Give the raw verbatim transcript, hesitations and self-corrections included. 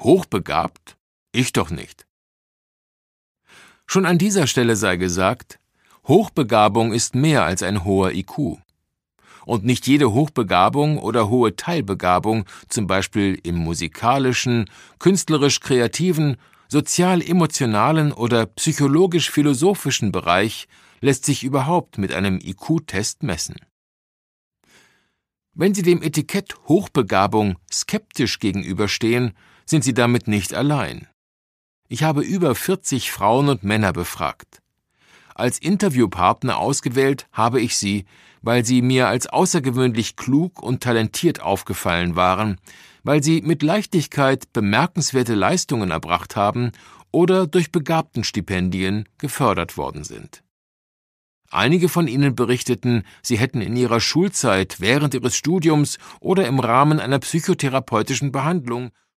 hochbegabt? Ich doch nicht. Schon an dieser Stelle sei gesagt, Hochbegabung ist mehr als ein hoher I Q. Und nicht jede Hochbegabung oder hohe Teilbegabung, zum Beispiel im musikalischen, künstlerisch-kreativen, sozial-emotionalen oder psychologisch-philosophischen Bereich, lässt sich überhaupt mit einem I Q-Test messen. Wenn Sie dem Etikett Hochbegabung skeptisch gegenüberstehen, sind Sie damit nicht allein. Ich habe über vierzig Frauen und Männer befragt. Als Interviewpartner ausgewählt habe ich sie, weil sie mir als außergewöhnlich klug und talentiert aufgefallen waren, weil sie mit Leichtigkeit bemerkenswerte Leistungen erbracht haben oder durch Begabtenstipendien gefördert worden sind. Einige von ihnen berichteten, sie hätten in ihrer Schulzeit, während ihres Studiums oder im Rahmen einer psychotherapeutischen Behandlung